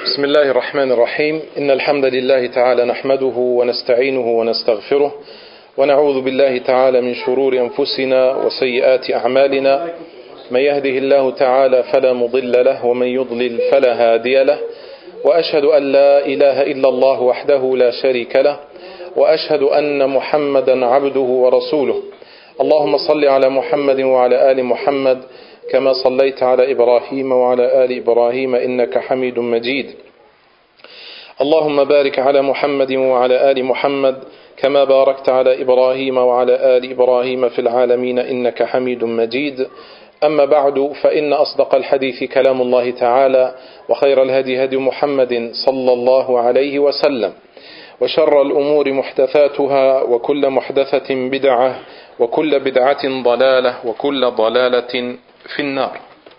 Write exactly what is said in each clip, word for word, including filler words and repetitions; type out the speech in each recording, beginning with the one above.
بسم الله الرحمن الرحيم إن الحمد لله تعالى نحمده ونستعينه ونستغفره ونعوذ بالله تعالى من شرور أنفسنا وسيئات أعمالنا من يهده الله تعالى فلا مضل له ومن يضلل فلا هادي له وأشهد أن لا إله إلا الله وحده لا شريك له وأشهد أن محمدا عبده ورسوله اللهم صل على محمد وعلى آل محمد كما صليت على إبراهيم وعلى آل إبراهيم إنك حميد مجيد اللهم بارك على محمد وعلى آل محمد كما باركت على إبراهيم وعلى آل إبراهيم في العالمين إنك حميد مجيد أما بعد فإن أصدق الحديث كلام الله تعالى وخير الهدي هدي محمد صلى الله عليه وسلم وشر الأمور محدثاتها وكل محدثة بدعة وكل بدعة ضلالة وكل ضلالة في النار.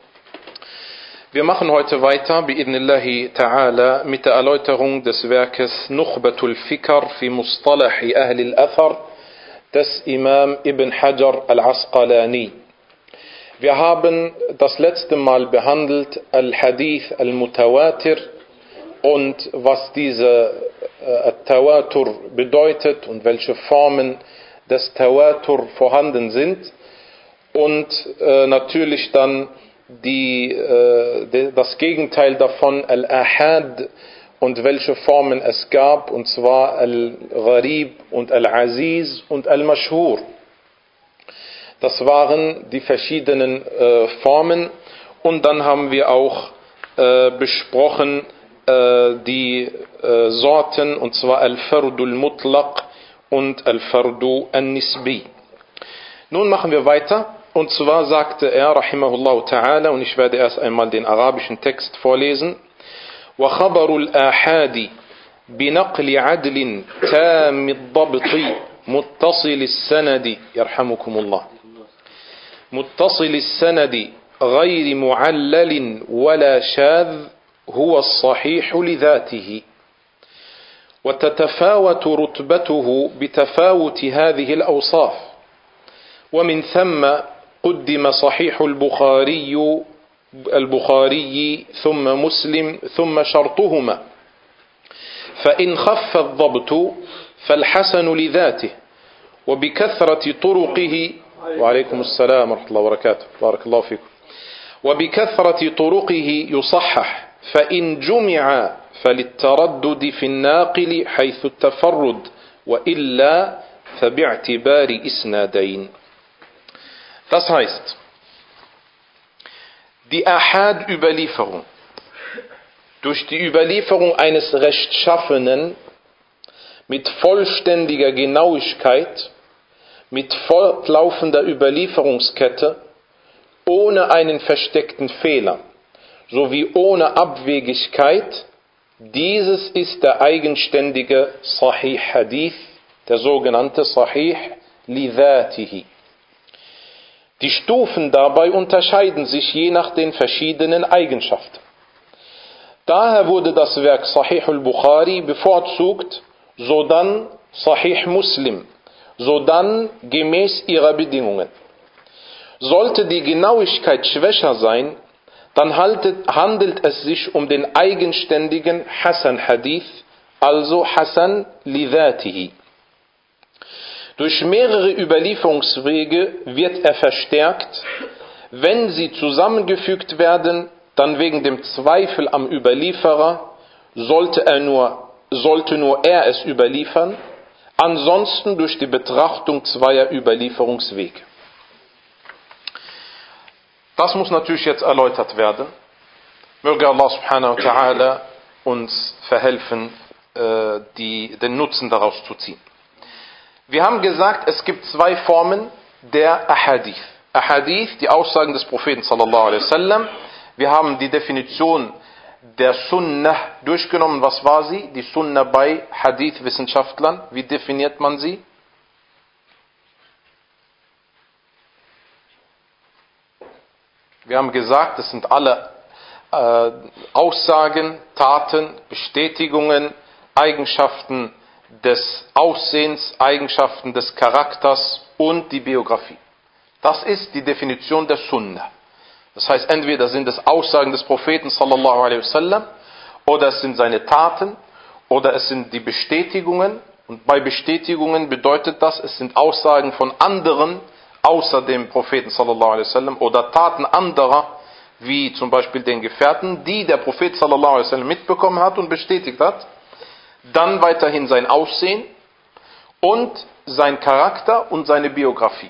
Wir machen heute weiter bi'idhnillahi ta'ala mit der Erläuterung des Werkes Nukhbatul Fikr fi Mustalahi Ahli al-Athar des Imam Ibn Hajar al-Asqalani. Wir haben das letzte Mal behandelt Al-Hadith al-Mutawatir und was diese äh, Tawatur bedeutet und welche Formen des Tawatur vorhanden sind und äh, natürlich dann die, äh, de, das Gegenteil davon Al-Ahad und welche Formen es gab, und zwar Al-Gharib und Al-Aziz und Al-Mashhur. Das waren die verschiedenen äh, Formen, und dann haben wir auch äh, besprochen äh, die äh, Sorten, und zwar Al-Fardu al-Mutlaq und Al-Fardu al-Nisbi. Nun machen wir weiter, und zwar sagte er, rahimahullah ta'ala, und ich werde erst einmal den arabischen Text vorlesen: وَخَبَرُ الْآحَادِ بِنَقْلِ عَدْلٍ تَامِ الضَّبْطِ مُتَّصِلِ السَّنَدِ يرحمكم الله متصل السند غير معلل ولا شاذ هو الصحيح لذاته وتتفاوت رتبته بتفاوت هذه الأوصاف ومن ثم قدم صحيح البخاري البخاري ثم مسلم ثم شرطهما فإن خف الضبط فالحسن لذاته وبكثرة طرقه وعليكم السلام ورحمة الله وبركاته بارك الله فيكم وبكثرة طرقه يصحح فإن جمع فللتردد في الناقل حيث التفرد وإلا فباعتبار إسنادين. Das heißt, die Ahad-Überlieferung durch die Überlieferung eines Rechtschaffenen mit vollständiger Genauigkeit, mit fortlaufender Überlieferungskette, ohne einen versteckten Fehler, sowie ohne Abwegigkeit, dieses ist der eigenständige Sahih Hadith, der sogenannte Sahih li dhatihi. Die Stufen dabei unterscheiden sich je nach den verschiedenen Eigenschaften. Daher wurde das Werk Sahih al-Bukhari bevorzugt, sodann Sahih Muslim, sodann gemäß ihrer Bedingungen. Sollte die Genauigkeit schwächer sein, dann handelt es sich um den eigenständigen Hasan Hadith, also Hasan li dhatihi. Durch mehrere Überlieferungswege wird er verstärkt. Wenn sie zusammengefügt werden, dann wegen dem Zweifel am Überlieferer, sollte, er nur, sollte nur er es überliefern, ansonsten durch die Betrachtung zweier Überlieferungswege. Das muss natürlich jetzt erläutert werden. Möge Allah subhanahu wa ta'ala uns verhelfen, die, den Nutzen daraus zu ziehen. Wir haben gesagt, es gibt zwei Formen der Ahadith. Ahadith, die Aussagen des Propheten sallallahu alaihi wasallam. Wir haben die Definition der Sunnah durchgenommen. Was war sie? Die Sunnah bei Hadith-Wissenschaftlern. Wie definiert man sie? Wir haben gesagt, das sind alle äh, Aussagen, Taten, Bestätigungen, Eigenschaften des Aussehens, Eigenschaften des Charakters und die Biografie. Das ist die Definition der Sunnah. Das heißt, entweder sind es Aussagen des Propheten sallallahu alaihi wasallam oder es sind seine Taten, oder es sind die Bestätigungen. Und bei Bestätigungen bedeutet das, es sind Aussagen von anderen, außer dem Propheten sallallahu alaihi wasallam, oder Taten anderer, wie zum Beispiel den Gefährten, die der Prophet sallallahu alaihi wasallam mitbekommen hat und bestätigt hat. Dann weiterhin sein Aussehen und sein Charakter und seine Biografie.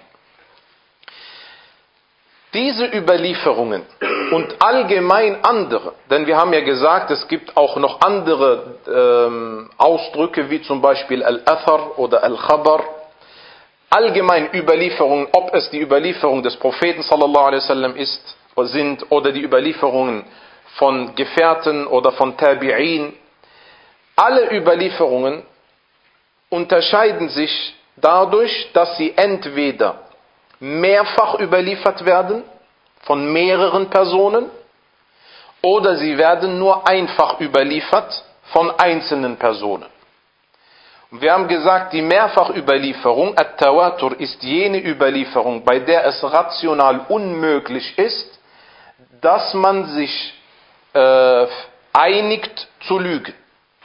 Diese Überlieferungen und allgemein andere, denn wir haben ja gesagt, es gibt auch noch andere ähm, Ausdrücke, wie zum Beispiel Al-Athar oder Al-Khabar, allgemein Überlieferungen, ob es die Überlieferung des Propheten sallallahu alaihi wasallam ist, sind oder die Überlieferungen von Gefährten oder von Tabi'in. Alle Überlieferungen unterscheiden sich dadurch, dass sie entweder mehrfach überliefert werden von mehreren Personen oder sie werden nur einfach überliefert von einzelnen Personen. Und wir haben gesagt, die Mehrfachüberlieferung, At-Tawatur, ist jene Überlieferung, bei der es rational unmöglich ist, dass man sich äh, einigt zu lügen.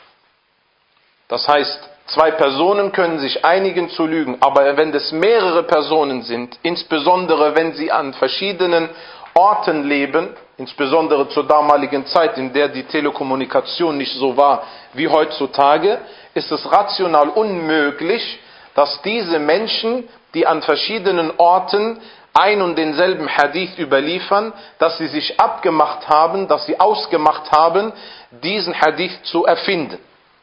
Das heißt, zwei Personen können sich einigen zu lügen, aber wenn es mehrere Personen sind, insbesondere wenn sie an verschiedenen Orten leben, insbesondere zur damaligen Zeit, in der die Telekommunikation nicht so war wie heutzutage, ist es rational unmöglich, dass diese Menschen, die an verschiedenen Orten ein und denselben Hadith überliefern, dass sie sich abgemacht haben, dass sie ausgemacht haben, diesen Hadith zu erfinden.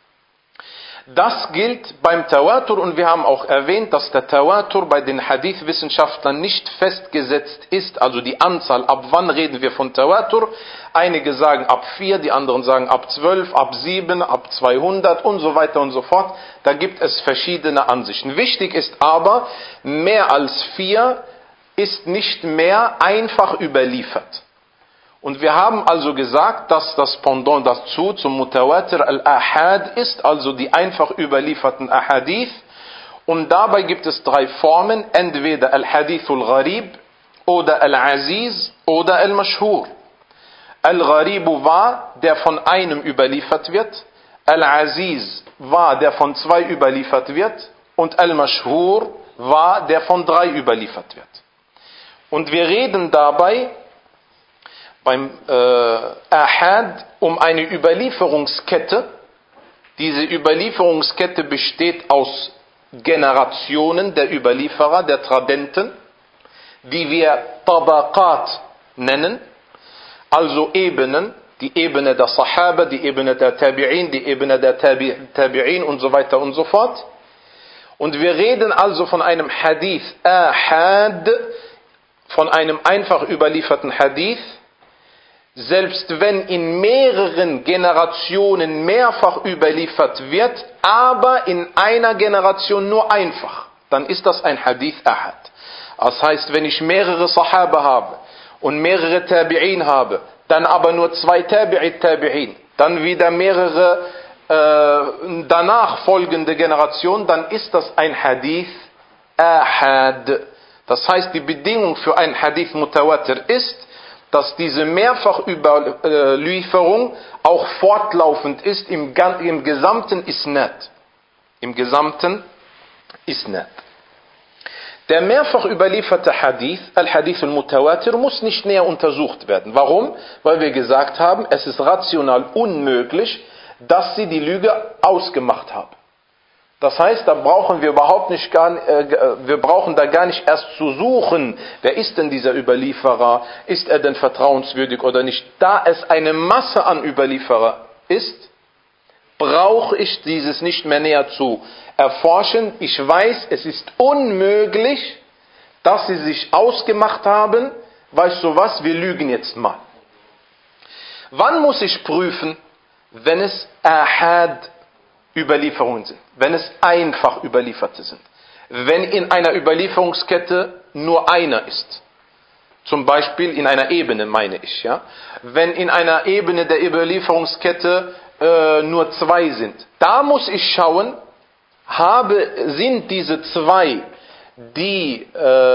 Das gilt beim Tawatur und wir haben auch erwähnt, dass der Tawatur bei den Hadith-Wissenschaftlern nicht festgesetzt ist, also die Anzahl, ab wann reden wir von Tawatur. Einige sagen ab vier, die anderen sagen ab zwölf, ab sieben, ab zweihundert und so weiter und so fort. Da gibt es verschiedene Ansichten. Wichtig ist aber, mehr als vier ist nicht mehr einfach überliefert. Und wir haben also gesagt, dass das Pendant dazu zum Mutawatir al-Ahad ist, also die einfach überlieferten Ahadith. Und dabei gibt es drei Formen, entweder al-Hadith al-Gharib oder al-Aziz oder al-Mashhur. Al-Gharibu war, der von einem überliefert wird, al-Aziz war, der von zwei überliefert wird und al-Mashhur war, der von drei überliefert wird. Und wir reden dabei beim äh, Ahad um eine Überlieferungskette. Diese Überlieferungskette besteht aus Generationen der Überlieferer, der Tradenten, die wir Tabaqat nennen, also Ebenen, die Ebene der Sahaba, die Ebene der Tabi'in, die Ebene der Tabi, Tabi'in und so weiter und so fort. Und wir reden also von einem Hadith Ahad, von einem einfach überlieferten Hadith, selbst wenn in mehreren Generationen mehrfach überliefert wird, aber in einer Generation nur einfach, dann ist das ein Hadith Ahad. Das heißt, wenn ich mehrere Sahaba habe und mehrere Tabi'in habe, dann aber nur zwei Tabi'it Tabi'in, dann wieder mehrere äh, danach folgende Generationen, dann ist das ein Hadith Ahad. Das heißt, die Bedingung für ein Hadith Mutawatir ist, dass diese Mehrfachüberlieferung auch fortlaufend ist im, im gesamten Isnad. Im gesamten Isnad. Der mehrfach überlieferte Hadith, Al-Hadith al-Mutawatir, muss nicht näher untersucht werden. Warum? Weil wir gesagt haben, es ist rational unmöglich, dass sie die Lüge ausgemacht haben. Das heißt, da brauchen wir überhaupt nicht gar, äh, wir brauchen da gar nicht erst zu suchen, wer ist denn dieser Überlieferer, ist er denn vertrauenswürdig oder nicht. Da es eine Masse an Überlieferer ist, brauche ich dieses nicht mehr näher zu erforschen. Ich weiß, es ist unmöglich, dass sie sich ausgemacht haben, weißt du was, wir lügen jetzt mal. Wann muss ich prüfen, wenn es Ahad Überlieferungen sind, wenn es einfach Überlieferte sind, wenn in einer Überlieferungskette nur einer ist, zum Beispiel in einer Ebene meine ich, ja, wenn in einer Ebene der Überlieferungskette äh, nur zwei sind, da muss ich schauen, habe, sind diese zwei, die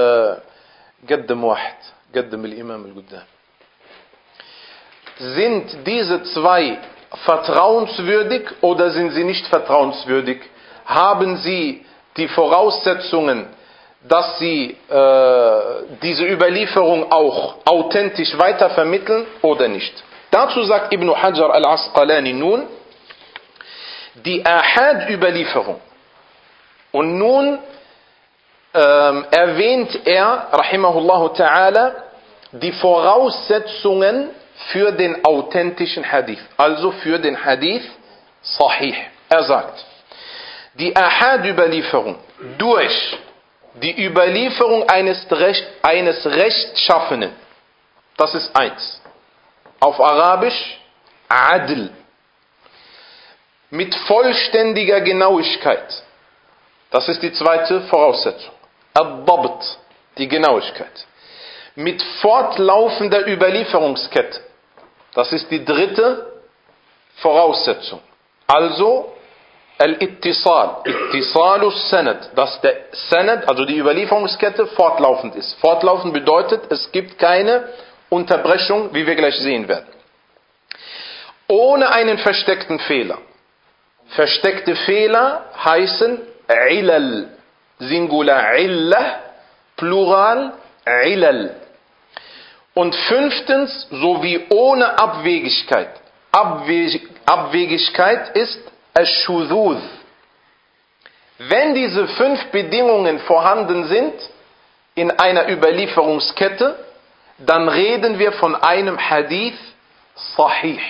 قدم واحد قدم الإمام القدام, sind diese zwei vertrauenswürdig oder sind sie nicht vertrauenswürdig? Haben sie die Voraussetzungen, dass sie äh, diese Überlieferung auch authentisch weitervermitteln oder nicht? Dazu sagt Ibn Hajar al-Asqalani nun, die Ahad-Überlieferung. Und nun ähm, erwähnt er, rahimahullahu ta'ala, die Voraussetzungen für den authentischen Hadith, also für den Hadith Sahih. Er sagt, die Ahad-Überlieferung durch die Überlieferung eines, Recht, eines Rechtschaffenen, das ist eins. Auf Arabisch Adl. Mit vollständiger Genauigkeit. Das ist die zweite Voraussetzung. Ad-Dabt, die Genauigkeit. Mit fortlaufender Überlieferungskette. Das ist die dritte Voraussetzung. Also Al-Ittisal, Ittisalus Sanad, dass der Sanad, also die Überlieferungskette, fortlaufend ist. Fortlaufend bedeutet, es gibt keine Unterbrechung, wie wir gleich sehen werden. Ohne einen versteckten Fehler. Versteckte Fehler heißen Ilal, Singular Illah, Plural Ilal. Und fünftens, sowie ohne Abwegigkeit. Abweg, Abwegigkeit ist Ash-Shudhuz. Wenn diese fünf Bedingungen vorhanden sind in einer Überlieferungskette, dann reden wir von einem Hadith Sahih.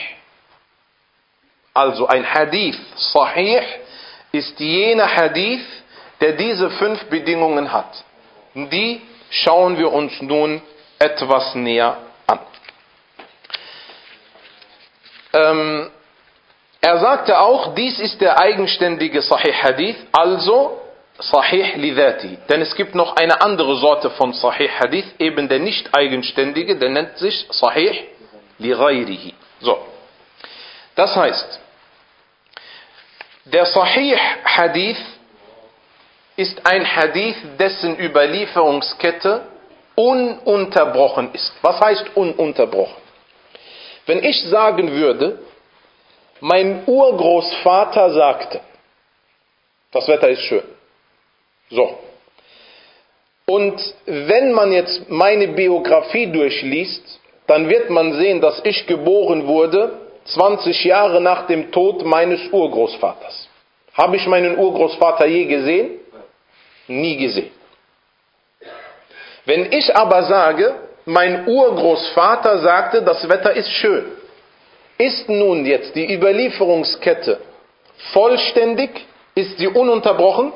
Also ein Hadith Sahih ist jener Hadith, der diese fünf Bedingungen hat. Die schauen wir uns nun etwas näher an. Ähm, er sagte auch, dies ist der eigenständige Sahih Hadith, also Sahih li dhati. Denn es gibt noch eine andere Sorte von Sahih Hadith, eben der nicht eigenständige, der nennt sich Sahih li ghayrihi. So. Das heißt, der Sahih Hadith ist ein Hadith, dessen Überlieferungskette ununterbrochen ist. Was heißt ununterbrochen? Wenn ich sagen würde, mein Urgroßvater sagte, das Wetter ist schön. So. Und wenn man jetzt meine Biografie durchliest, dann wird man sehen, dass ich geboren wurde zwanzig Jahre nach dem Tod meines Urgroßvaters. Habe ich meinen Urgroßvater je gesehen? Nie gesehen. Wenn ich aber sage, mein Urgroßvater sagte, das Wetter ist schön, ist nun jetzt die Überlieferungskette vollständig? Ist sie ununterbrochen?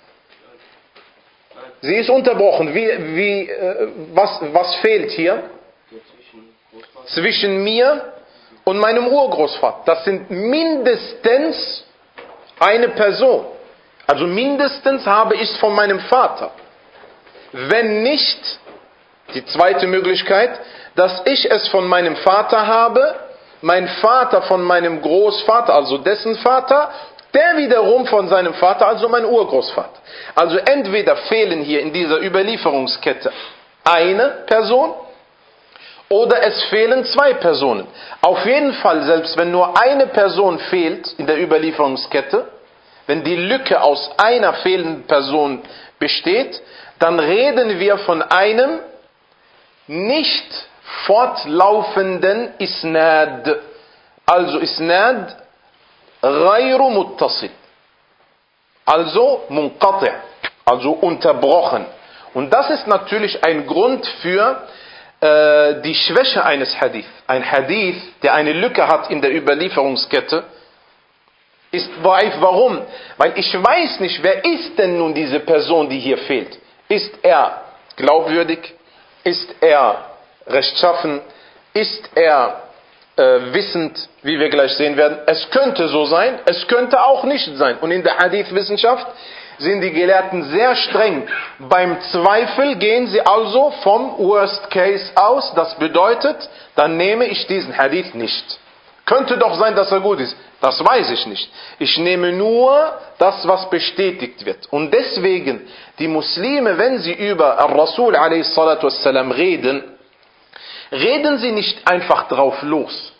Sie ist unterbrochen. Wie, wie, äh, was, was fehlt hier? Zwischen mir und meinem Urgroßvater. Das sind mindestens eine Person. Also mindestens habe ich es von meinem Vater. Wenn nicht, die zweite Möglichkeit, dass ich es von meinem Vater habe, mein Vater von meinem Großvater, also dessen Vater, der wiederum von seinem Vater, also mein Urgroßvater. Also entweder fehlen hier in dieser Überlieferungskette eine Person oder es fehlen zwei Personen. Auf jeden Fall, selbst wenn nur eine Person fehlt in der Überlieferungskette, wenn die Lücke aus einer fehlenden Person besteht, dann reden wir von einem nicht fortlaufenden Isnad. Also Isnad ghayru muttasil. Also munqati', also unterbrochen. Und das ist natürlich ein Grund für äh, die Schwäche eines Hadith. Ein Hadith, der eine Lücke hat in der Überlieferungskette, ist da'if. Warum? Weil ich weiß nicht, wer ist denn nun diese Person, die hier fehlt? Ist er glaubwürdig? Ist er rechtschaffen? Ist er äh, wissend, wie wir gleich sehen werden? Es könnte so sein, es könnte auch nicht sein. Und in der Hadith-Wissenschaft sind die Gelehrten sehr streng. Beim Zweifel gehen sie also vom Worst Case aus. Das bedeutet, dann nehme ich diesen Hadith nicht. Könnte doch sein, dass er gut ist. Das weiß ich nicht. Ich nehme nur das, was bestätigt wird. Und deswegen, die Muslime, wenn sie über Ar-Rasul a s reden, reden sie nicht einfach drauf los.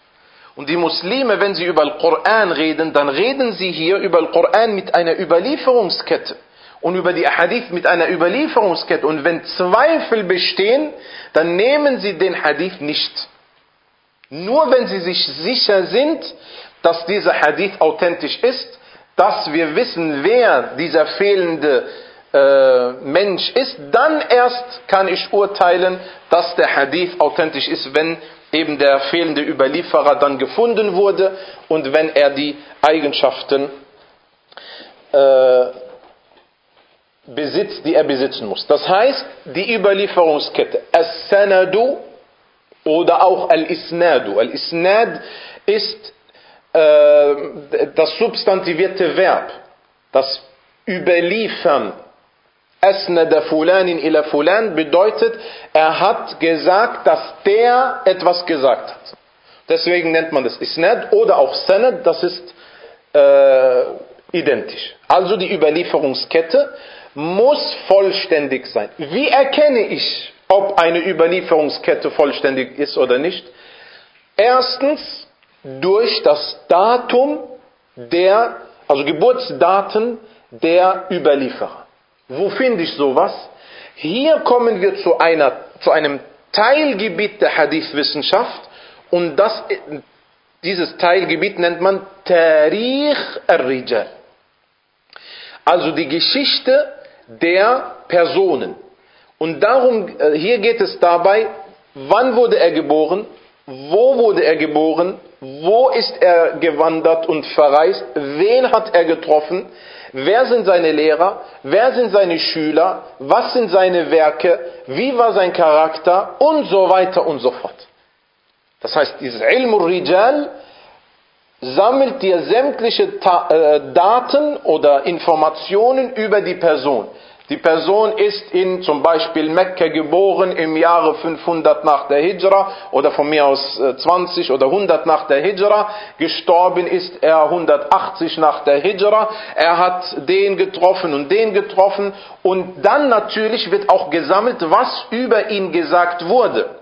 Und die Muslime, wenn sie über den Koran reden, dann reden sie hier über den Koran mit einer Überlieferungskette und über die Hadith mit einer Überlieferungskette. Und wenn Zweifel bestehen, dann nehmen sie den Hadith nicht. Nur wenn sie sich sicher sind, dass dieser Hadith authentisch ist, dass wir wissen, wer dieser fehlende äh, Mensch ist, dann erst kann ich urteilen, dass der Hadith authentisch ist, wenn eben der fehlende Überlieferer dann gefunden wurde und wenn er die Eigenschaften äh, besitzt, die er besitzen muss. Das heißt, die Überlieferungskette, As-Sanadu oder auch Al-Isnadu. Al-Isnad ist äh, das substantivierte Verb, das Überliefern. Asnada fulanin ila fulan bedeutet, er hat gesagt, dass der etwas gesagt hat. Deswegen nennt man das Isnad oder auch Sanad, das ist äh, identisch. Also die Überlieferungskette muss vollständig sein. Wie erkenne ich, ob eine Überlieferungskette vollständig ist oder nicht? Erstens durch das Datum der, also Geburtsdaten der Überlieferer. Wo finde ich sowas? Hier kommen wir zu, einer, zu einem Teilgebiet der Hadith-Wissenschaft und das, dieses Teilgebiet nennt man Tarikh al-Rijal. Also die Geschichte der Personen. Und darum, hier geht es dabei, wann wurde er geboren, wo wurde er geboren, wo ist er gewandert und verreist, wen hat er getroffen, wer sind seine Lehrer, wer sind seine Schüler, was sind seine Werke, wie war sein Charakter und so weiter und so fort. Das heißt, dieses Ilm al-Rijal sammelt dir sämtliche Ta- äh, Daten oder Informationen über die Person. Die Person ist in zum Beispiel Mekka geboren im Jahre fünfhundert nach der Hijra oder von mir aus zwanzig oder hundert nach der Hijra. Gestorben ist er hundertachtzig nach der Hijra. Er hat den getroffen und den getroffen. Und dann natürlich wird auch gesammelt, was über ihn gesagt wurde.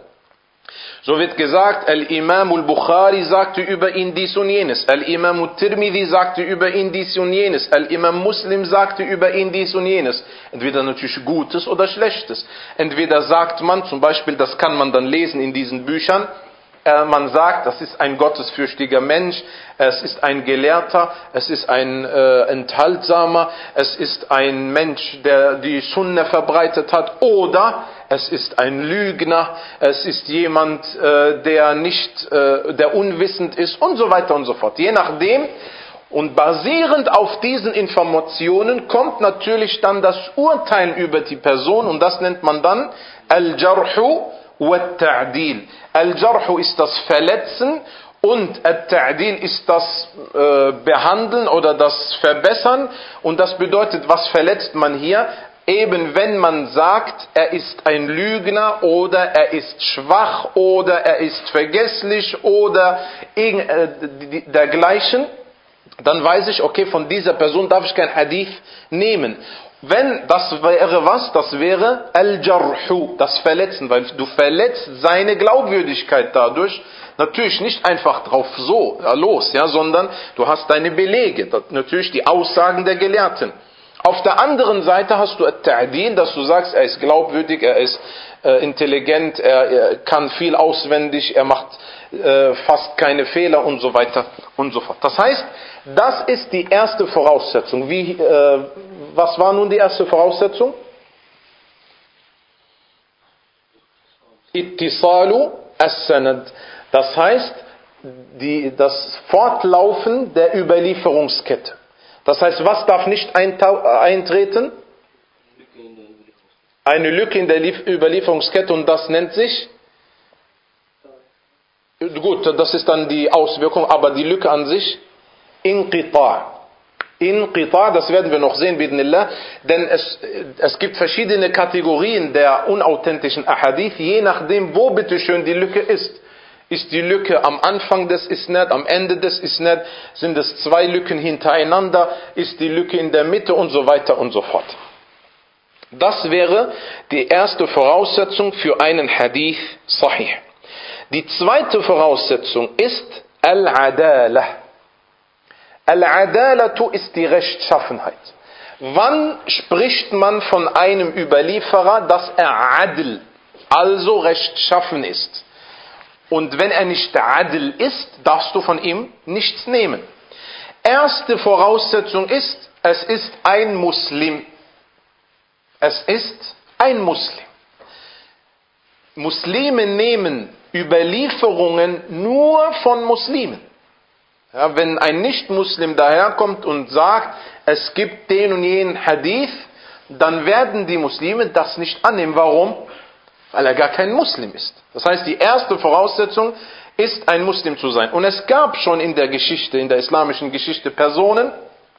So wird gesagt, Al-Imam al-Bukhari sagte über ihn dies und jenes. Al-Imam al-Tirmidhi sagte über ihn dies und jenes. Al-Imam Muslim sagte über ihn dies und jenes. Entweder natürlich Gutes oder Schlechtes. Entweder sagt man, zum Beispiel, das kann man dann lesen in diesen Büchern, äh, man sagt, das ist ein gottesfürchtiger Mensch, es ist ein Gelehrter, es ist ein äh, Enthaltsamer, es ist ein Mensch, der die Sunna verbreitet hat, oder es ist ein Lügner, es ist jemand, äh, der nicht, äh, der unwissend ist und so weiter und so fort. Je nachdem, und basierend auf diesen Informationen kommt natürlich dann das Urteil über die Person und das nennt man dann Al-Jarhu wa Al-Ta'dil. Al-Jarhu ist das Verletzen und Al-Ta'dil ist das äh, Behandeln oder das Verbessern und das bedeutet, was verletzt man hier? Eben wenn man sagt, er ist ein Lügner oder er ist schwach oder er ist vergesslich oder dergleichen, dann weiß ich, okay, von dieser Person darf ich kein Hadith nehmen. Wenn das wäre was, das wäre Al-Jarhu, das Verletzen, weil du verletzt seine Glaubwürdigkeit dadurch. Natürlich nicht einfach drauf so los, ja, sondern du hast deine Belege, natürlich die Aussagen der Gelehrten. Auf der anderen Seite hast du At-Ta'dil, dass du sagst, er ist glaubwürdig, er ist äh, intelligent, er, er kann viel auswendig, er macht äh, fast keine Fehler und so weiter und so fort. Das heißt, das ist die erste Voraussetzung. Wie, äh, was war nun die erste Voraussetzung? Ittisalu as-Sanad. Das heißt, die, das Fortlaufen der Überlieferungskette. Das heißt, was darf nicht eintreten? Eine Lücke in der Überlieferungskette und das nennt sich? Gut, das ist dann die Auswirkung, aber die Lücke an sich? Inqita'. Inqita', das werden wir noch sehen, bi'idhnillah, denn es, es gibt verschiedene Kategorien der unauthentischen Ahadith, je nachdem, wo bitteschön die Lücke ist. Ist die Lücke am Anfang des Isnad, am Ende des Isnad, sind es zwei Lücken hintereinander, ist die Lücke in der Mitte und so weiter und so fort. Das wäre die erste Voraussetzung für einen Hadith Sahih. Die zweite Voraussetzung ist Al-Adalah. Al-Adalatu ist die Rechtschaffenheit. Wann spricht man von einem Überlieferer, dass er Adl, also rechtschaffen ist? Und wenn er nicht Adl ist, darfst du von ihm nichts nehmen. Erste Voraussetzung ist, es ist ein Muslim. Es ist ein Muslim. Muslime nehmen Überlieferungen nur von Muslimen. Ja, wenn ein Nicht-Muslim daherkommt und sagt, es gibt den und jenen Hadith, dann werden die Muslime das nicht annehmen. Warum? Weil er gar kein Muslim ist. Das heißt, die erste Voraussetzung ist, ein Muslim zu sein. Und es gab schon in der Geschichte, in der islamischen Geschichte, Personen,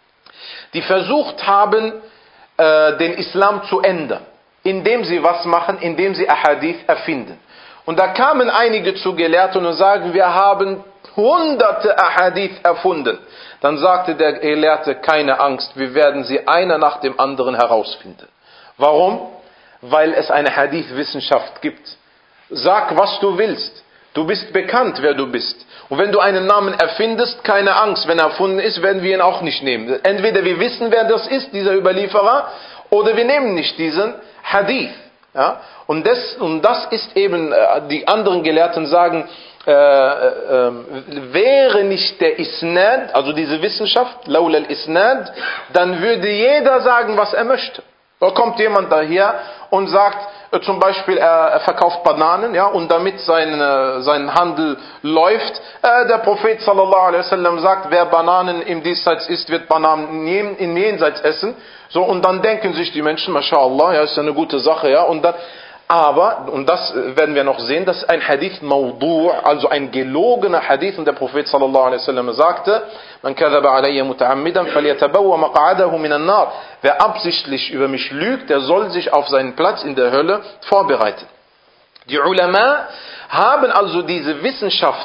die versucht haben, äh, den Islam zu ändern, indem sie was machen, indem sie Ahadith erfinden. Und da kamen einige zu Gelehrten und sagen, wir haben hunderte Ahadith erfunden. Dann sagte der Gelehrte, keine Angst, wir werden sie einer nach dem anderen herausfinden. Warum? Weil es eine Hadith-Wissenschaft gibt. Sag, was du willst. Du bist bekannt, wer du bist. Und wenn du einen Namen erfindest, keine Angst, wenn er erfunden ist, werden wir ihn auch nicht nehmen. Entweder wir wissen, wer das ist, dieser Überlieferer, oder wir nehmen nicht diesen Hadith. Ja? Und, das, und das ist eben, die anderen Gelehrten sagen, äh, äh, wäre nicht der Isnad, also diese Wissenschaft, laula al-Isnad, dann würde jeder sagen, was er möchte. Da kommt jemand daher und sagt, äh, zum Beispiel, er, er verkauft Bananen, ja, und damit sein, äh, sein Handel läuft, äh, der Prophet sallallahu alaihi wasallam sagt, wer Bananen im Diesseits isst, wird Bananen im Jenseits essen. So, und dann denken sich die Menschen, mashallah, ja, ist ja eine gute Sache, ja, und dann, aber, und das werden wir noch sehen, das ist ein Hadith Mawdu', also ein gelogener Hadith, und der Prophet sallallahu alaihi wasallam sagte, man kadhaba alayya muta'ammidan falyatabawwa maq'adahu minan nar. Wer absichtlich über mich lügt, der soll sich auf seinen Platz in der Hölle vorbereiten. Die Ulama haben also diese Wissenschaft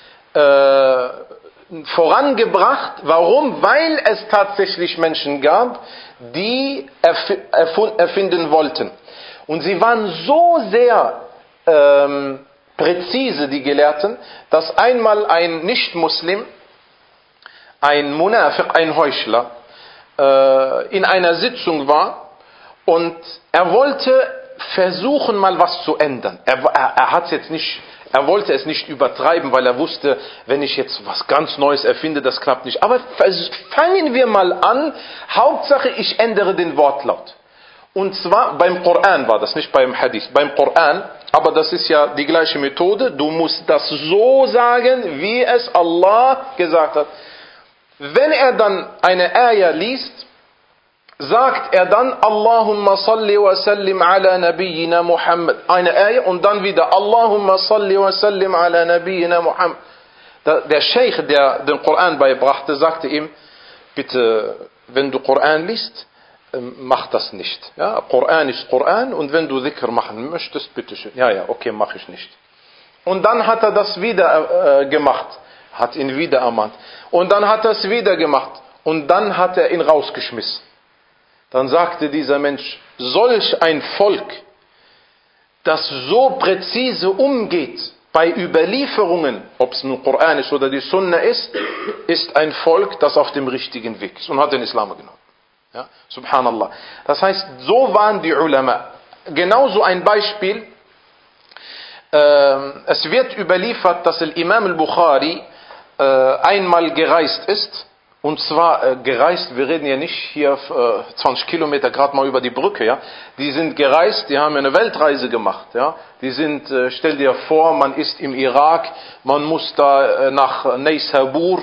äh, vorangebracht. Warum? Weil es tatsächlich Menschen gab, die erf- erfinden wollten. Und sie waren so sehr ähm, präzise, die Gelehrten, dass einmal ein Nicht-Muslim, ein Munafiq, ein Heuchler, äh, in einer Sitzung war und er wollte versuchen, mal was zu ändern. Er, er, er hat jetzt nicht, er wollte es nicht übertreiben, weil er wusste, wenn ich jetzt was ganz Neues erfinde, das klappt nicht. Aber fangen wir mal an, Hauptsache ich ändere den Wortlaut. Und zwar beim Koran war das, nicht beim Hadith, beim Koran, aber das ist ja die gleiche Methode, du musst das so sagen, wie es Allah gesagt hat. Wenn er dann eine Ayah liest, sagt er dann, Allahumma salli wa sallim ala nabiyyina Muhammad. Eine Ayah und dann wieder, Allahumma salli wa sallim ala nabiyyina Muhammad. Der Sheikh, der den Koran beibrachte, sagte ihm, bitte, wenn du Koran liest, mach das nicht. Ja, Koran ist Koran und wenn du Dhikr machen möchtest, bitteschön. Ja, ja, okay, mache ich nicht. Und dann hat er das wieder äh, gemacht, hat ihn wieder ermahnt. Und dann hat er es wieder gemacht und dann hat er ihn rausgeschmissen. Dann sagte dieser Mensch, solch ein Volk, das so präzise umgeht bei Überlieferungen, ob es nun Koran ist oder die Sunna ist, ist ein Volk, das auf dem richtigen Weg ist und hat den Islam genommen. Ja, subhanallah. Das heißt, so waren die Ulama. Genauso ein Beispiel, äh, es wird überliefert, dass der Imam al-Bukhari äh, einmal gereist ist, und zwar äh, gereist, wir reden ja nicht hier äh, zwanzig Kilometer gerade mal über die Brücke, ja. Die sind gereist, die haben eine Weltreise gemacht, ja. Die sind, äh, stell dir vor, man ist im Irak, man muss da äh, nach Neysabur,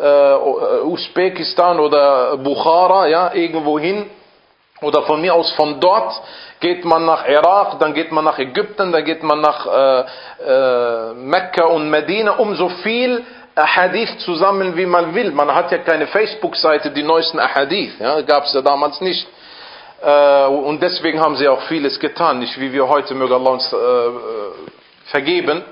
Usbekistan oder Bukhara, ja, irgendwo hin, oder von mir aus von dort geht man nach Irak, dann geht man nach Ägypten, dann geht man nach äh, äh, Mekka und Medina, um so viel Ahadith zu sammeln, wie man will. Man hat ja keine Facebook-Seite, die neuesten Ahadith, ja, gab es ja damals nicht. Äh, und deswegen haben sie auch vieles getan, nicht wie wir heute, möge Allah uns äh, vergeben.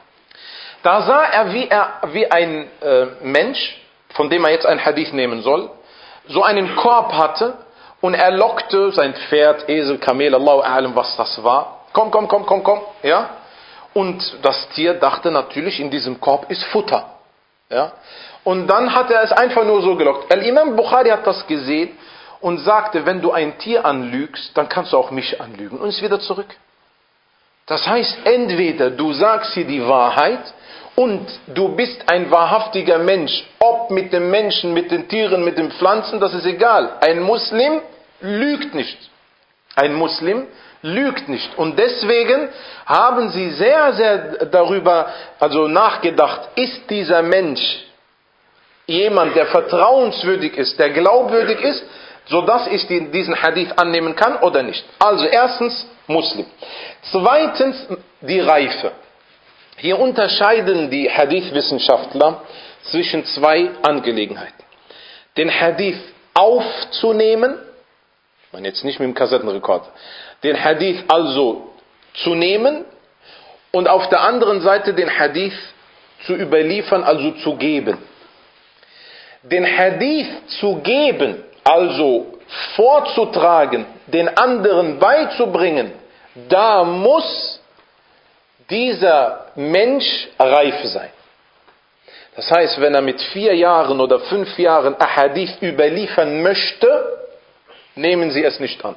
Da sah er, wie, er, wie ein äh, Mensch, von dem er jetzt ein Hadith nehmen soll, so einen Korb hatte und er lockte sein Pferd, Esel, Kamel, Allahu a'lam, was das war. Komm, komm, komm, komm, komm, ja. Und das Tier dachte natürlich, in diesem Korb ist Futter. Ja? Und dann hat er es einfach nur so gelockt. Al-Imam Bukhari hat das gesehen und sagte, wenn du ein Tier anlügst, dann kannst du auch mich anlügen. Und ist wieder zurück. Das heißt, entweder du sagst hier die Wahrheit und du bist ein wahrhaftiger Mensch, ob mit den Menschen, mit den Tieren, mit den Pflanzen, das ist egal. Ein Muslim lügt nicht. Ein Muslim lügt nicht. Und deswegen haben sie sehr, sehr darüber also nachgedacht, ist dieser Mensch jemand, der vertrauenswürdig ist, der glaubwürdig ist, sodass ich diesen Hadith annehmen kann oder nicht. Also erstens Muslim. Zweitens die Reife. Hier unterscheiden die Hadith-Wissenschaftler zwischen zwei Angelegenheiten. Den Hadith aufzunehmen, ich meine jetzt nicht mit dem Kassettenrekorder, den Hadith also zu nehmen und auf der anderen Seite den Hadith zu überliefern, also zu geben. Den Hadith zu geben, also vorzutragen, den anderen beizubringen, da muss dieser Mensch reif sein. Das heißt, wenn er mit vier Jahren oder fünf Jahren Ahadith überliefern möchte, nehmen Sie es nicht an.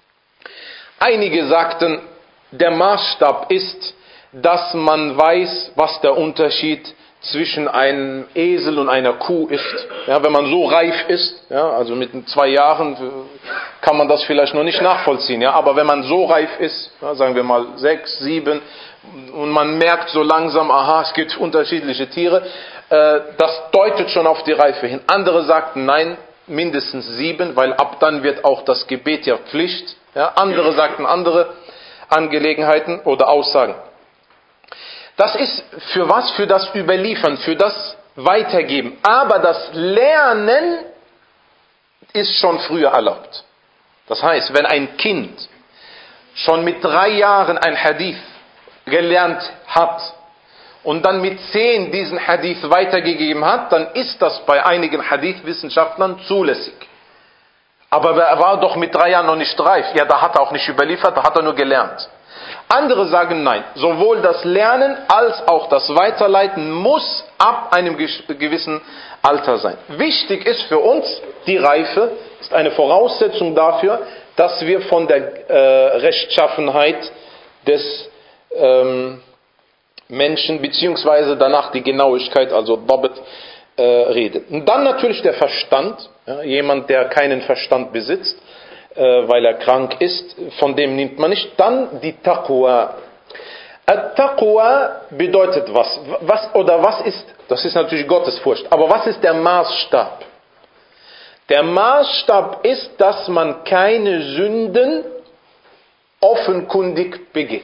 Einige sagten, der Maßstab ist, dass man weiß, was der Unterschied zwischen einem Esel und einer Kuh ist. Ja, wenn man so reif ist, ja, also mit zwei Jahren kann man das vielleicht noch nicht nachvollziehen. Ja, aber wenn man so reif ist, ja, sagen wir mal sechs, sieben, und man merkt so langsam, aha, es gibt unterschiedliche Tiere, äh, das deutet schon auf die Reife hin. Andere sagten, nein, mindestens sieben, weil ab dann wird auch das Gebet ja Pflicht. Ja, andere sagten andere Angelegenheiten oder Aussagen. Das ist für was? Für das Überliefern, für das Weitergeben. Aber das Lernen ist schon früher erlaubt. Das heißt, wenn ein Kind schon mit drei Jahren ein Hadith gelernt hat und dann mit zehn diesen Hadith weitergegeben hat, dann ist das bei einigen Hadith-Wissenschaftlern zulässig. Aber er war doch mit drei Jahren noch nicht reif. Ja, da hat er auch nicht überliefert, da hat er nur gelernt. Andere sagen nein. Sowohl das Lernen als auch das Weiterleiten muss ab einem gewissen Alter sein. Wichtig ist für uns, die Reife ist eine Voraussetzung dafür, dass wir von der äh, Rechtschaffenheit des ähm, Menschen beziehungsweise danach die Genauigkeit, also Dabt, äh, reden. Und dann natürlich der Verstand. Ja, jemand, der keinen Verstand besitzt, äh, weil er krank ist, von dem nimmt man nicht. Dann die Taqwa. At-Taqwa bedeutet was? Was oder was ist, das ist natürlich Gottesfurcht, aber was ist der Maßstab? Der Maßstab ist, dass man keine Sünden offenkundig begeht.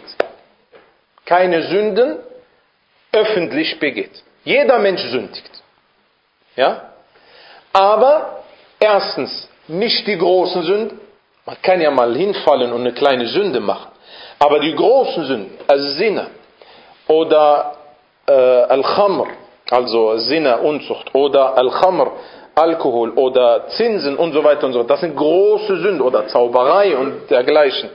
Keine Sünden öffentlich begeht. Jeder Mensch sündigt. Ja? Aber erstens, nicht die großen Sünden. Man kann ja mal hinfallen und eine kleine Sünde machen. Aber die großen Sünden, Al-Zina oder äh, Al-Khamr, also Zina, Unzucht, oder Al-Khamr, Alkohol oder Zinsen und so weiter und so fort, das sind große Sünden, oder Zauberei und dergleichen.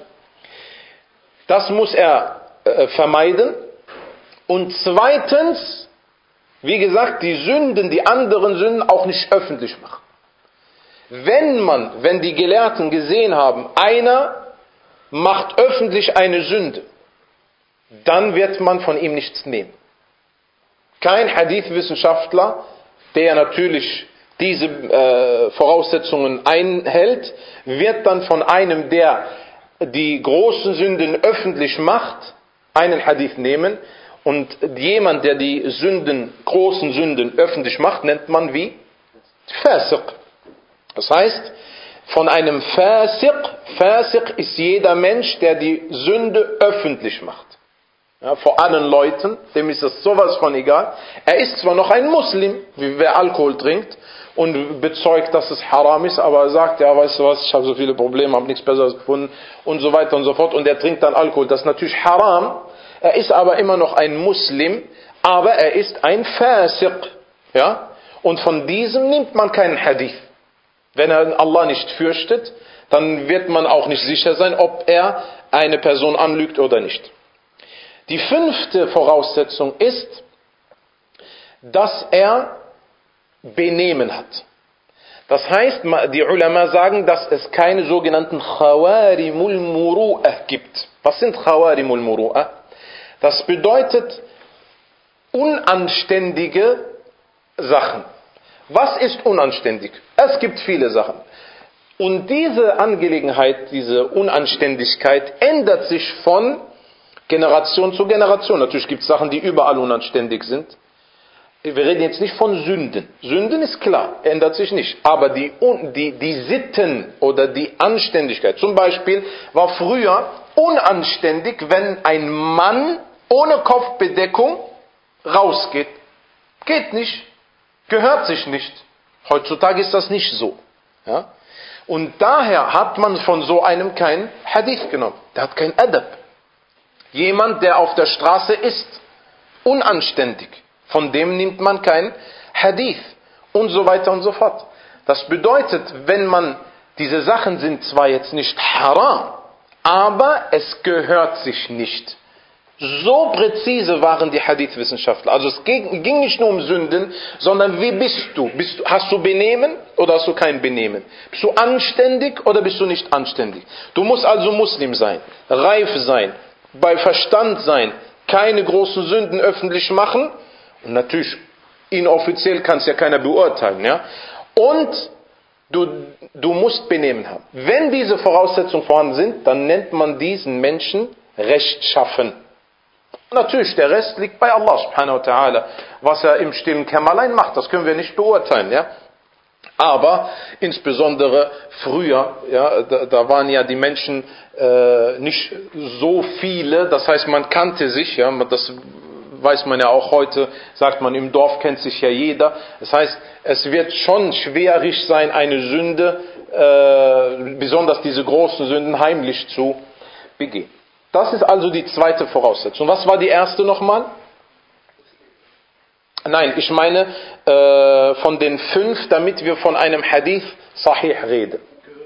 Das muss er äh, vermeiden. Und zweitens, wie gesagt, die Sünden, die anderen Sünden auch nicht öffentlich machen. Wenn man, wenn die Gelehrten gesehen haben, einer macht öffentlich eine Sünde, dann wird man von ihm nichts nehmen. Kein Hadith-Wissenschaftler, der natürlich diese äh, Voraussetzungen einhält, wird dann von einem, der die großen Sünden öffentlich macht, einen Hadith nehmen. Und jemand, der die Sünden, großen Sünden öffentlich macht, nennt man wie? Fasiq. Das heißt, von einem Fasiq, Fasiq ist jeder Mensch, der die Sünde öffentlich macht. Ja, vor allen Leuten, dem ist das sowas von egal. Er ist zwar noch ein Muslim, wie wer Alkohol trinkt und bezeugt, dass es haram ist, aber er sagt, ja, weißt du was, ich habe so viele Probleme, habe nichts Besseres gefunden und so weiter und so fort. Und er trinkt dann Alkohol. Das ist natürlich haram. Er ist aber immer noch ein Muslim, aber er ist ein Fasiq. Ja? Und von diesem nimmt man keinen Hadith. Wenn er Allah nicht fürchtet, dann wird man auch nicht sicher sein, ob er eine Person anlügt oder nicht. Die fünfte Voraussetzung ist, dass er Benehmen hat. Das heißt, die Ulama sagen, dass es keine sogenannten Khawarimul Muru'ah gibt. Was sind Khawarimul Muru'ah? Das bedeutet unanständige Sachen. Was ist unanständig? Es gibt viele Sachen. Und diese Angelegenheit, diese Unanständigkeit ändert sich von Generation zu Generation. Natürlich gibt es Sachen, die überall unanständig sind. Wir reden jetzt nicht von Sünden. Sünden ist klar, ändert sich nicht. Aber die, die, die Sitten oder die Anständigkeit. Zum Beispiel war früher unanständig, wenn ein Mann ohne Kopfbedeckung rausgeht. Geht nicht. Gehört sich nicht. Heutzutage ist das nicht so. Ja? Und daher hat man von so einem keinen Hadith genommen. Der hat kein Adab. Jemand, der auf der Straße ist, unanständig. Von dem nimmt man kein Hadith und so weiter und so fort. Das bedeutet, wenn man, diese Sachen sind zwar jetzt nicht haram, aber es gehört sich nicht. So präzise waren die Hadith-Wissenschaftler. Also es ging, ging nicht nur um Sünden, sondern wie bist du? bist du? Hast du Benehmen oder hast du kein Benehmen? Bist du anständig oder bist du nicht anständig? Du musst also Muslim sein, reif sein, bei Verstand sein, keine großen Sünden öffentlich machen. Und natürlich, inoffiziell kann es ja keiner beurteilen, ja. Und du, du musst Benehmen haben. Wenn diese Voraussetzungen vorhanden sind, dann nennt man diesen Menschen rechtschaffen. Natürlich, der Rest liegt bei Allah subhanahu wa ta'ala. Was er im stillen Kämmerlein macht, das können wir nicht beurteilen, ja. Aber insbesondere früher, ja, da, da waren ja die Menschen äh, nicht so viele, das heißt, man kannte sich, ja, das weiß man ja auch heute, sagt man, im Dorf kennt sich ja jeder. Das heißt, es wird schon schwierig sein, eine Sünde, äh, besonders diese großen Sünden, heimlich zu begehen. Das ist also die zweite Voraussetzung. Was war die erste nochmal? Nein, ich meine äh, von den fünf, damit wir von einem Hadith Sahih reden.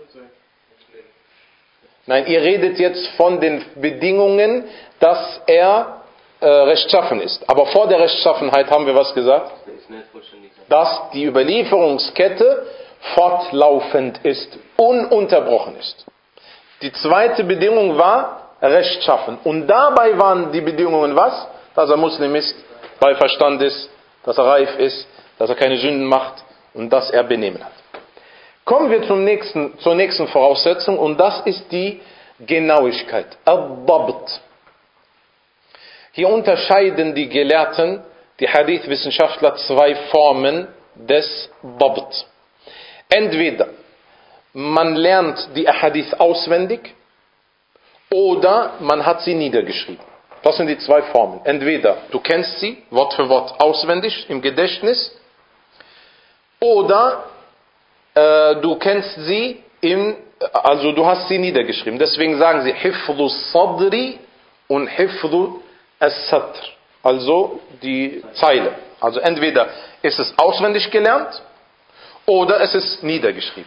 Nein, ihr redet jetzt von den Bedingungen, dass er äh, rechtschaffen ist. Aber vor der Rechtschaffenheit haben wir was gesagt? Dass die Überlieferungskette fortlaufend ist, ununterbrochen ist. Die zweite Bedingung war rechtschaffen. Und dabei waren die Bedingungen was? Dass er Muslim ist, bei Verstand ist, dass er reif ist, dass er keine Sünden macht und dass er Benehmen hat. Kommen wir zum nächsten, zur nächsten Voraussetzung und das ist die Genauigkeit. Al-Dabt. Hier unterscheiden die Gelehrten, die Hadith-Wissenschaftler, zwei Formen des Dabt. Entweder man lernt die Hadith auswendig oder man hat sie niedergeschrieben. Das sind die zwei Formen. Entweder du kennst sie Wort für Wort auswendig im Gedächtnis oder äh, du kennst sie im, also du hast sie niedergeschrieben. Deswegen sagen sie Hifdhu Sadri und Hifdhu As-Satr. Also die Zeile. Also entweder ist es auswendig gelernt oder es ist niedergeschrieben.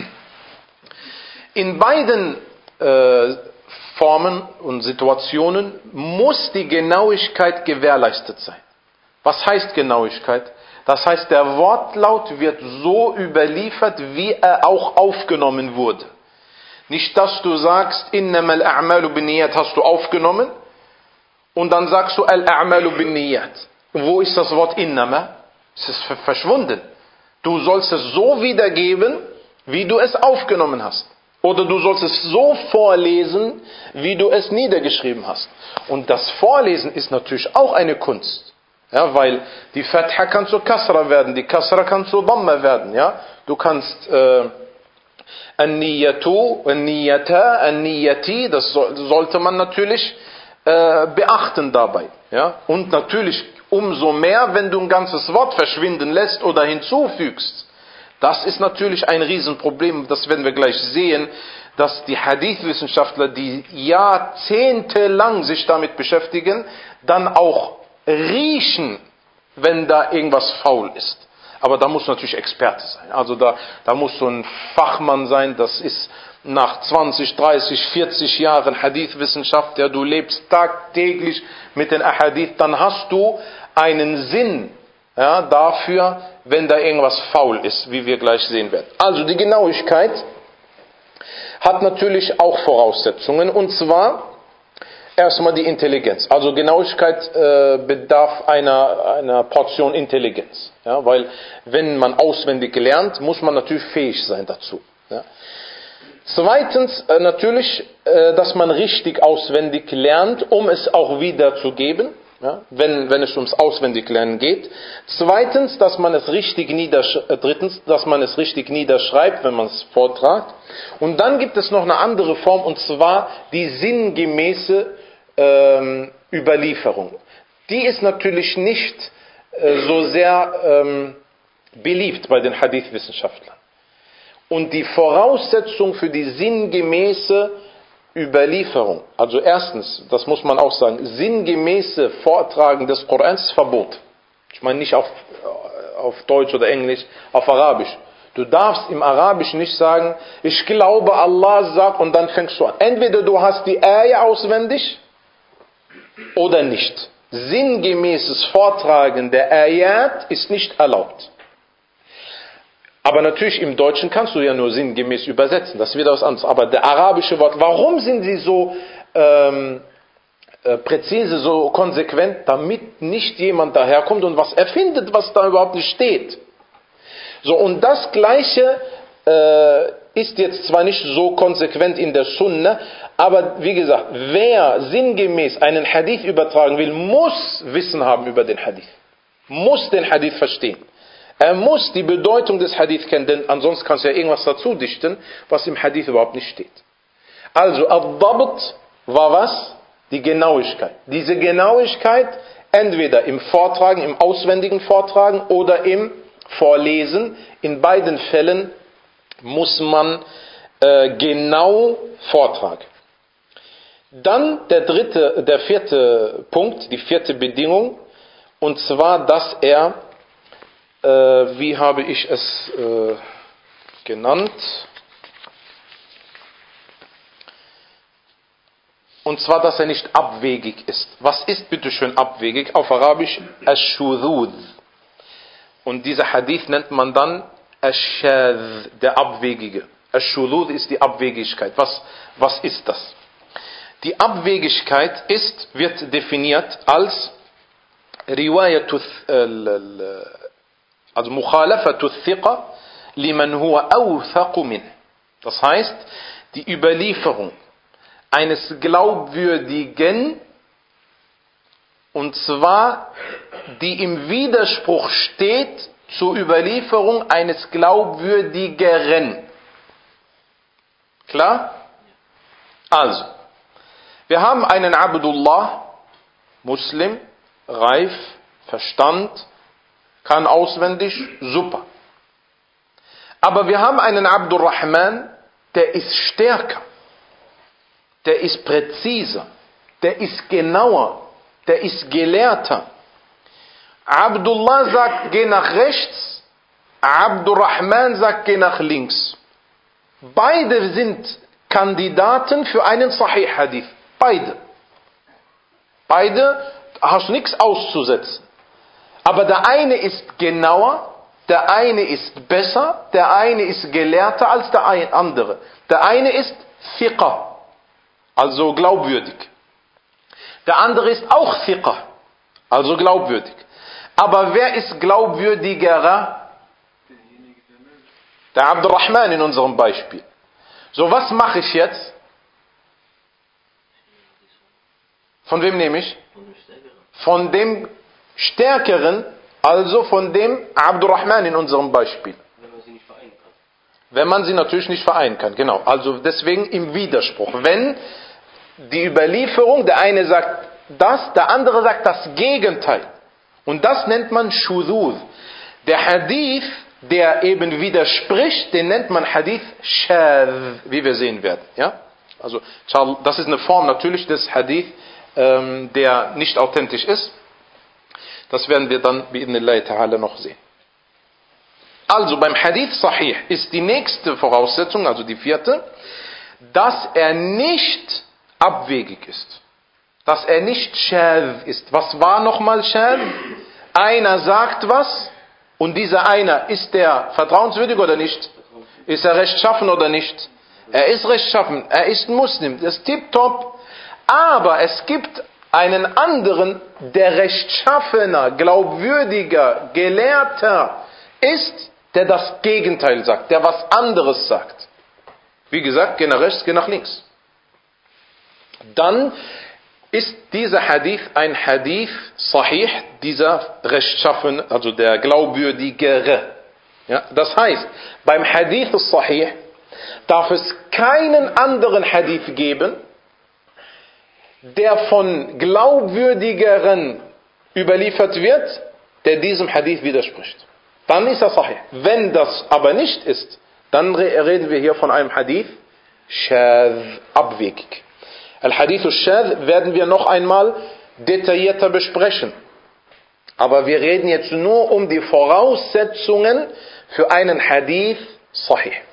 In beiden äh, Formen und Situationen muss die Genauigkeit gewährleistet sein. Was heißt Genauigkeit? Das heißt, der Wortlaut wird so überliefert, wie er auch aufgenommen wurde. Nicht, dass du sagst, innamal a'malu binniyat hast du aufgenommen und dann sagst du al-a'malu binniyat. Wo ist das Wort innama? Es ist verschwunden. Du sollst es so wiedergeben, wie du es aufgenommen hast. Oder du sollst es so vorlesen, wie du es niedergeschrieben hast. Und das Vorlesen ist natürlich auch eine Kunst. Ja, weil die Fatha kann zu Kasra werden, die Kasra kann zu Dhamma werden. Ja? Du kannst äh, An-Niyatu, An-Niyata, An-Niyati, das so, sollte man natürlich äh, beachten dabei. Ja? Und natürlich umso mehr, wenn du ein ganzes Wort verschwinden lässt oder hinzufügst. Das ist natürlich ein Riesenproblem, das werden wir gleich sehen, dass die Hadith-Wissenschaftler, die jahrzehntelang sich damit beschäftigen, dann auch riechen, wenn da irgendwas faul ist. Aber da muss natürlich Experte sein. Also da, da muss so ein Fachmann sein, das ist nach zwanzig, dreißig, vierzig Jahren Hadith-Wissenschaft, ja, du lebst tagtäglich mit den Ahadith, dann hast du einen Sinn ja, dafür, wenn da irgendwas faul ist, wie wir gleich sehen werden. Also die Genauigkeit hat natürlich auch Voraussetzungen, und zwar erstmal die Intelligenz. Also Genauigkeit äh, bedarf einer, einer Portion Intelligenz. Ja, weil wenn man auswendig lernt, muss man natürlich fähig sein dazu. Ja. Zweitens äh, natürlich, äh, dass man richtig auswendig lernt, um es auch wiederzugeben, ja, wenn, wenn es ums Auswendiglernen geht. Zweitens, dass man es richtig niedersch- äh, drittens, dass man es richtig niederschreibt, wenn man es vortragt. Und dann gibt es noch eine andere Form, und zwar die sinngemäße ähm, Überlieferung. Die ist natürlich nicht äh, so sehr ähm, beliebt bei den Hadith-Wissenschaftlern. Und die Voraussetzung für die sinngemäße Überlieferung, also erstens, das muss man auch sagen, sinngemäße Vortragen des Korans ist Verbot. Ich meine nicht auf, auf Deutsch oder Englisch, auf Arabisch. Du darfst im Arabischen nicht sagen, ich glaube Allah sagt, und dann fängst du an. Entweder du hast die Ayah auswendig oder nicht. Sinngemäßes Vortragen der Ayat ist nicht erlaubt. Aber natürlich im Deutschen kannst du ja nur sinngemäß übersetzen, das ist wieder was anderes. Aber der arabische Wort, warum sind sie so ähm, äh, präzise, so konsequent, damit nicht jemand daherkommt und was erfindet, was da überhaupt nicht steht. So, und das Gleiche äh, ist jetzt zwar nicht so konsequent in der Sunna, aber wie gesagt, wer sinngemäß einen Hadith übertragen will, muss Wissen haben über den Hadith. Muss den Hadith verstehen. Er muss die Bedeutung des Hadith kennen, denn ansonsten kannst du ja irgendwas dazu dichten, was im Hadith überhaupt nicht steht. Also, Ad-Dabt war was? Die Genauigkeit. Diese Genauigkeit entweder im Vortragen, im auswendigen Vortragen oder im Vorlesen. In beiden Fällen muss man äh, genau vortragen. Dann der dritte, der vierte Punkt, die vierte Bedingung, und zwar, dass er Äh, wie habe ich es äh, genannt? Und zwar, dass er nicht abwegig ist. Was ist bitteschön abwegig? Auf Arabisch Ash-Shudud. Und dieser Hadith nennt man dann Ash-Shadh, der Abwegige. Ash-Shudud ist die Abwegigkeit. Was, was ist das? Die Abwegigkeit ist, wird definiert als Riwayatul Also Mukhalafatu Thiqa liman huwa awthaqu min. Das heißt, die Überlieferung eines Glaubwürdigen, und zwar die im Widerspruch steht zur Überlieferung eines Glaubwürdigeren. Klar? Also, wir haben einen Abdullah, Muslim, reif, Verstand, kann auswendig, super. Aber wir haben einen Abdurrahman, der ist stärker, der ist präziser, der ist genauer, der ist gelehrter. Abdullah sagt, geh nach rechts, Abdurrahman sagt, geh nach links. Beide sind Kandidaten für einen Sahih Hadith. Beide. Beide hast du nichts auszusetzen. Aber der eine ist genauer, der eine ist besser, der eine ist gelehrter als der andere. Der eine ist Thiqa, also glaubwürdig. Der andere ist auch Thiqa, also glaubwürdig. Aber wer ist glaubwürdigerer? Der Abdurrahman in unserem Beispiel. So, was mache ich jetzt? Von wem nehme ich? Von dem Stärkeren, also von dem Abdurrahman in unserem Beispiel. Wenn man sie nicht vereinen kann. Wenn man sie natürlich nicht vereinen kann, genau. Also deswegen im Widerspruch. Wenn die Überlieferung, der eine sagt das, der andere sagt das Gegenteil. Und das nennt man Shudud. Der Hadith, der eben widerspricht, den nennt man Hadith Shadh, wie wir sehen werden. Ja? Also das ist eine Form natürlich des Hadith, ähm, der nicht authentisch ist. Das werden wir dann bi'idhnillahi ta'ala noch sehen. Also beim Hadith Sahih ist die nächste Voraussetzung, also die vierte, dass er nicht abwegig ist. Dass er nicht Shadh ist. Was war nochmal Shadh? Einer sagt was und dieser einer, ist der vertrauenswürdig oder nicht? Ist er rechtschaffen oder nicht? Er ist rechtschaffen, er ist Muslim, das ist tipptopp. Aber es gibt einen anderen, der rechtschaffener, glaubwürdiger, gelehrter ist, der das Gegenteil sagt, der was anderes sagt. Wie gesagt, geh nach rechts, geh nach links. Dann ist dieser Hadith ein Hadith sahih, dieser rechtschaffen, also der glaubwürdigere. Ja, das heißt, beim Hadith sahih darf es keinen anderen Hadith geben, der von glaubwürdigeren überliefert wird, der diesem Hadith widerspricht. Dann ist er sahih. Wenn das aber nicht ist, dann reden wir hier von einem Hadith shadh, abwegig. Al-Hadith al-Shadh werden wir noch einmal detaillierter besprechen. Aber wir reden jetzt nur um die Voraussetzungen für einen Hadith sahih.